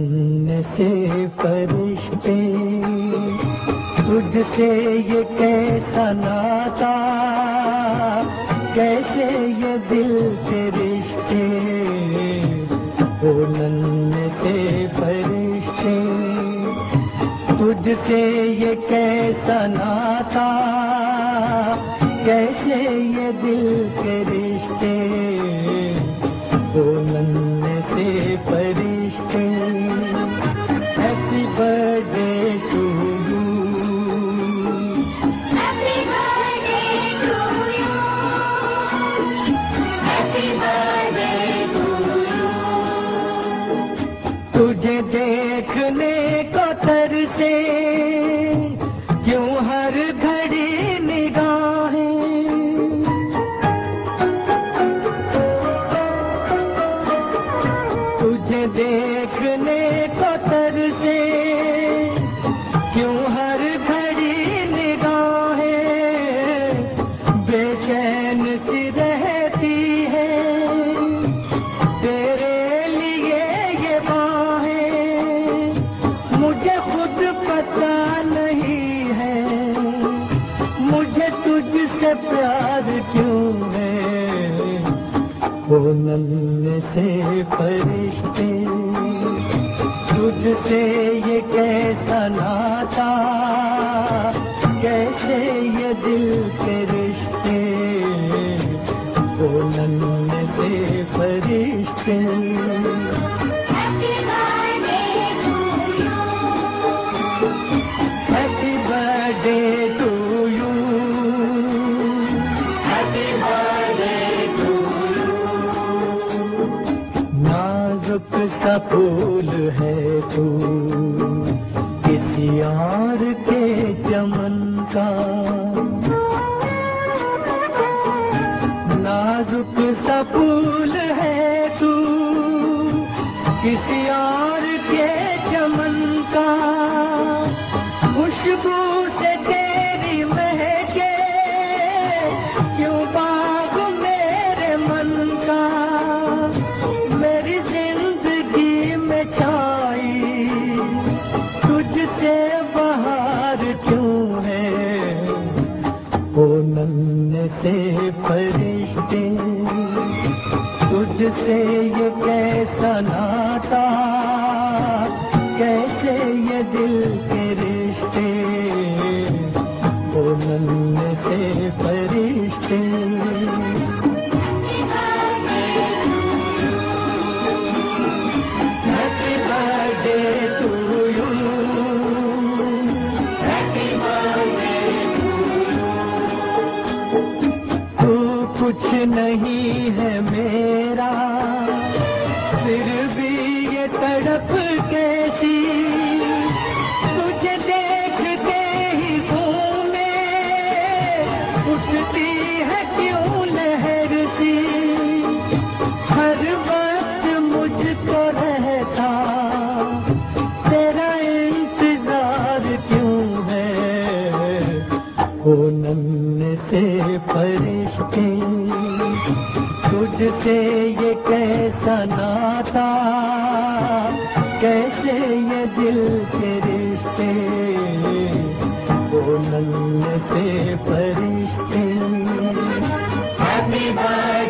नन्हे से फरिश्ते, तुझसे ये कैसा नाता, कैसे ये दिल के रिश्ते। ओ नन्हे से फरिश्ते, तुझसे ये कैसा नाता, कैसे ये दिल के रिश्ते। ओ नन्हे से फरिश्ते, happy birthday to you, happy birthday to you, happy birthday to you. तुझे देखने को तरसे क्यों हर घड़ी निगाहें, तुझे देखने को तरसे क्यों हर घड़ी निगाहें, बेचैन सी रहती है तेरे लिए ये बाहें। मुझे खुद पता नहीं है मुझे तुझसे प्यार क्यों है। वो नन्हे से फरिश्ते, तुझसे ये कैसा नाता, कैसे ये दिल के रिश्ते। वो नन्हे से फरिश्ते, happy birthday to you, happy birthday to you, happy birthday to you. नाजुक सा फूल है तू किसी और के चमन का, नाजुक सा फूल है तू किसी और के चमन का। खुशबू से तेरी महके क्यों बाग मेरे मन का। मेरी जिंदगी में छाई तुझसे बहार क्यों है। ओ नन्हे से फरिश्ते, तुझसे ये कैसा नाता, कैसे ये दिल के रिश्ते। ओ नन्हे से फरिश्ते, happy birthday to you, happy birthday to you. तू कुछ नहीं है मेरा, फिर भी ये तड़प कैसी। तुझे देखते ही घूमे उठती है क्यों लहर सी। हर वक्त मुझको रहता तेरा इंतजार क्यों है। ओ नन्हे से फरिश्ते, तुझसे ये कैसा नाता, कैसे ये दिल के रिश्ते। ओ नन्हे से फरिश्ते, हैप्पी बर्थडे